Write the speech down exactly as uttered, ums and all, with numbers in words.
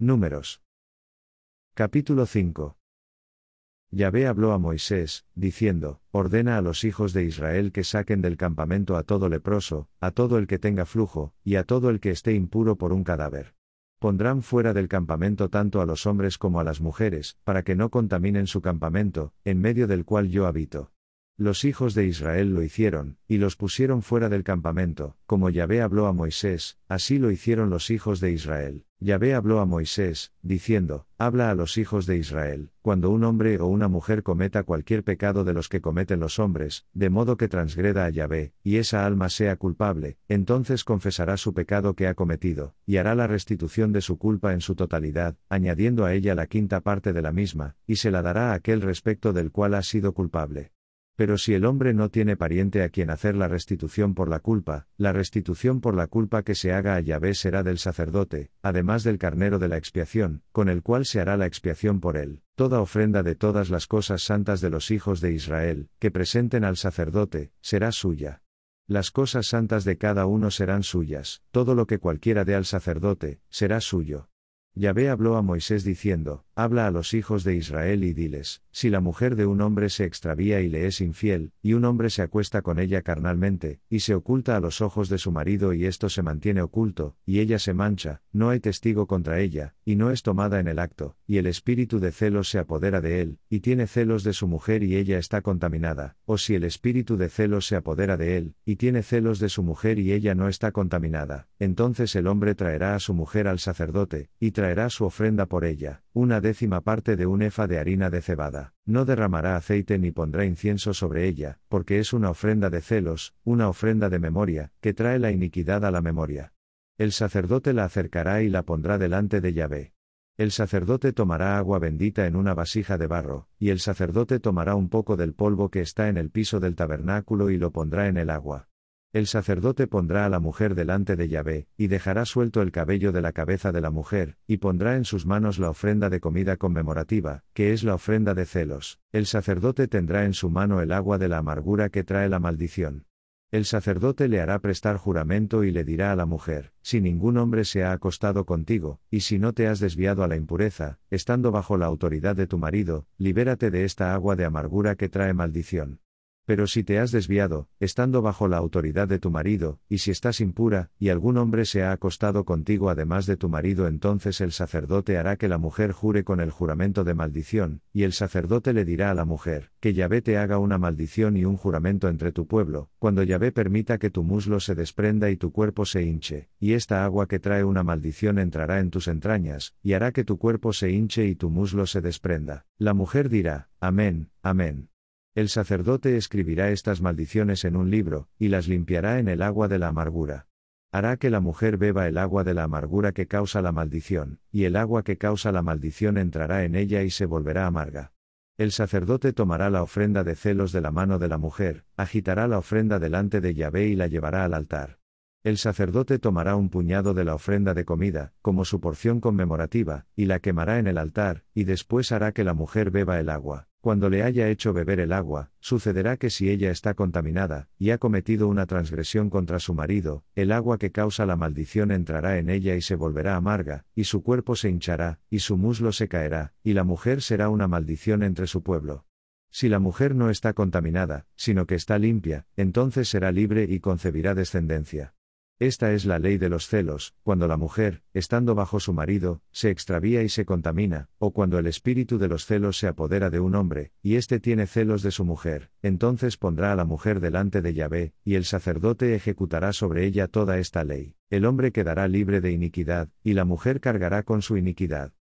Números. Capítulo cinco. Yahvé habló a Moisés, diciendo, ordena a los hijos de Israel que saquen del campamento a todo leproso, a todo el que tenga flujo, y a todo el que esté impuro por un cadáver. Pondrán fuera del campamento tanto a los hombres como a las mujeres, para que no contaminen su campamento, en medio del cual yo habito. Los hijos de Israel lo hicieron, y los pusieron fuera del campamento, como Yahvé habló a Moisés, así lo hicieron los hijos de Israel. Yahvé habló a Moisés, diciendo, habla a los hijos de Israel, cuando un hombre o una mujer cometa cualquier pecado de los que cometen los hombres, de modo que transgreda a Yahvé, y esa alma sea culpable, entonces confesará su pecado que ha cometido, y hará la restitución de su culpa en su totalidad, añadiendo a ella la quinta parte de la misma, y se la dará a aquel respecto del cual ha sido culpable. Pero si el hombre no tiene pariente a quien hacer la restitución por la culpa, la restitución por la culpa que se haga a Yahvé será del sacerdote, además del carnero de la expiación, con el cual se hará la expiación por él. Toda ofrenda de todas las cosas santas de los hijos de Israel, que presenten al sacerdote, será suya. Las cosas santas de cada uno serán suyas, todo lo que cualquiera dé al sacerdote, será suyo. Yahvé habló a Moisés diciendo, habla a los hijos de Israel y diles, si la mujer de un hombre se extravía y le es infiel, y un hombre se acuesta con ella carnalmente, y se oculta a los ojos de su marido y esto se mantiene oculto, y ella se mancha, no hay testigo contra ella, y no es tomada en el acto, y el espíritu de celos se apodera de él, y tiene celos de su mujer y ella está contaminada, o si el espíritu de celos se apodera de él, y tiene celos de su mujer y ella no está contaminada, entonces el hombre traerá a su mujer al sacerdote, y traerá su ofrenda por ella, una décima parte de un efa de harina de cebada. No derramará aceite ni pondrá incienso sobre ella, porque es una ofrenda de celos, una ofrenda de memoria, que trae la iniquidad a la memoria. El sacerdote la acercará y la pondrá delante de Yahvé. El sacerdote tomará agua bendita en una vasija de barro, y el sacerdote tomará un poco del polvo que está en el piso del tabernáculo y lo pondrá en el agua. El sacerdote pondrá a la mujer delante de Yahvé, y dejará suelto el cabello de la cabeza de la mujer, y pondrá en sus manos la ofrenda de comida conmemorativa, que es la ofrenda de celos. El sacerdote tendrá en su mano el agua de la amargura que trae la maldición. El sacerdote le hará prestar juramento y le dirá a la mujer, si ningún hombre se ha acostado contigo, y si no te has desviado a la impureza, estando bajo la autoridad de tu marido, libérate de esta agua de amargura que trae maldición. Pero si te has desviado, estando bajo la autoridad de tu marido, y si estás impura, y algún hombre se ha acostado contigo además de tu marido, entonces el sacerdote hará que la mujer jure con el juramento de maldición, y el sacerdote le dirá a la mujer, que Yahvé te haga una maldición y un juramento entre tu pueblo, cuando Yahvé permita que tu muslo se desprenda y tu cuerpo se hinche, y esta agua que trae una maldición entrará en tus entrañas, y hará que tu cuerpo se hinche y tu muslo se desprenda. La mujer dirá, amén, amén. El sacerdote escribirá estas maldiciones en un libro, y las limpiará en el agua de la amargura. Hará que la mujer beba el agua de la amargura que causa la maldición, y el agua que causa la maldición entrará en ella y se volverá amarga. El sacerdote tomará la ofrenda de celos de la mano de la mujer, agitará la ofrenda delante de Yahvé y la llevará al altar. El sacerdote tomará un puñado de la ofrenda de comida, como su porción conmemorativa, y la quemará en el altar, y después hará que la mujer beba el agua. Cuando le haya hecho beber el agua, sucederá que si ella está contaminada, y ha cometido una transgresión contra su marido, el agua que causa la maldición entrará en ella y se volverá amarga, y su cuerpo se hinchará, y su muslo se caerá, y la mujer será una maldición entre su pueblo. Si la mujer no está contaminada, sino que está limpia, entonces será libre y concebirá descendencia. Esta es la ley de los celos, cuando la mujer, estando bajo su marido, se extravía y se contamina, o cuando el espíritu de los celos se apodera de un hombre, y éste tiene celos de su mujer, entonces pondrá a la mujer delante de Yahvé, y el sacerdote ejecutará sobre ella toda esta ley. El hombre quedará libre de iniquidad, y la mujer cargará con su iniquidad.